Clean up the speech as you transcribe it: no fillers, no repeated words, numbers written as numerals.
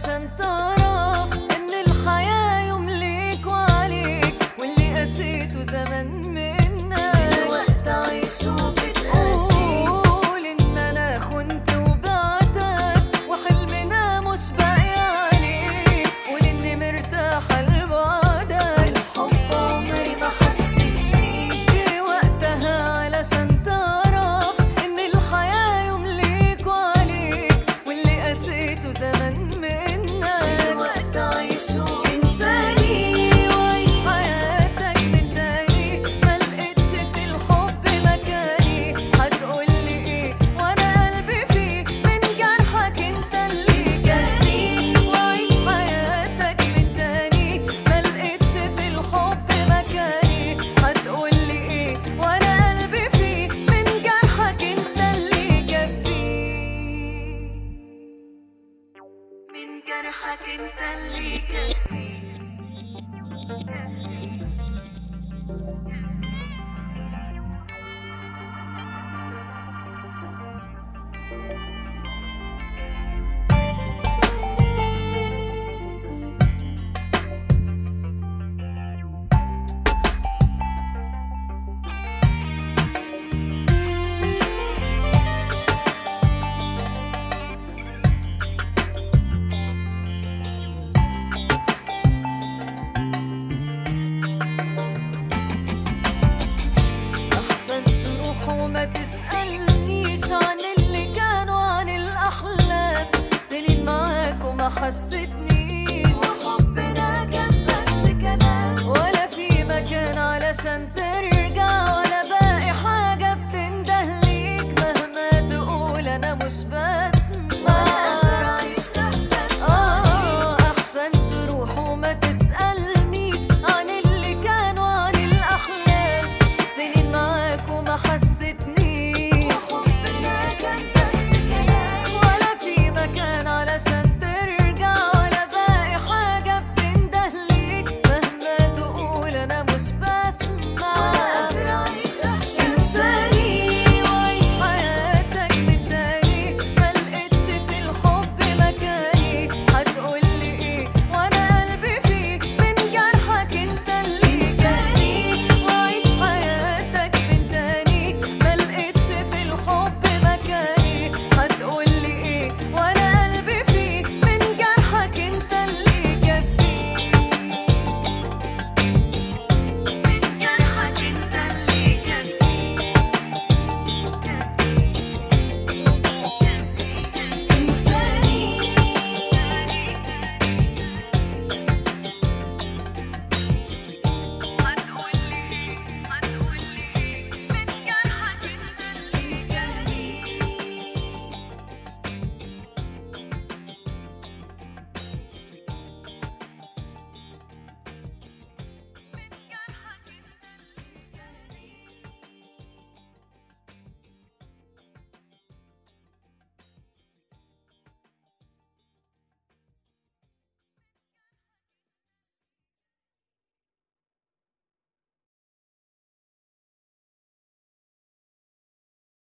علشان تعرف ان الحياة يوم ليك وعليك، واللي قسيته زمان منك الوقت عايشه بتقاسي. قول ان انا خنت وبعتك وحلمنا مش باقي عليك، قول اني مرتاحة لبعدك، الحب عمري ما حسيت بيك. جه وقتها علشان تعرف ان الحياة يوم ليك وعليك، واللي قسيته زمان منك الوقت عايشه انساني وعيش حياتك من تاني. ملقتش في الحب مكاني، هتقولي ايه وانا قلبي فيه من جرحك انت اللي جاني. وعيش حياتك من تاني، ملقتش في الحب مكاني، هتقولي ايه وانا قلبي فيه من جرحك انت اللي كفيه. من جرحك انت اللي كفي. أحسن تروح وما تسألنيش عن اللي كانوا عن الأحلام. سنين معاك وما حسيتني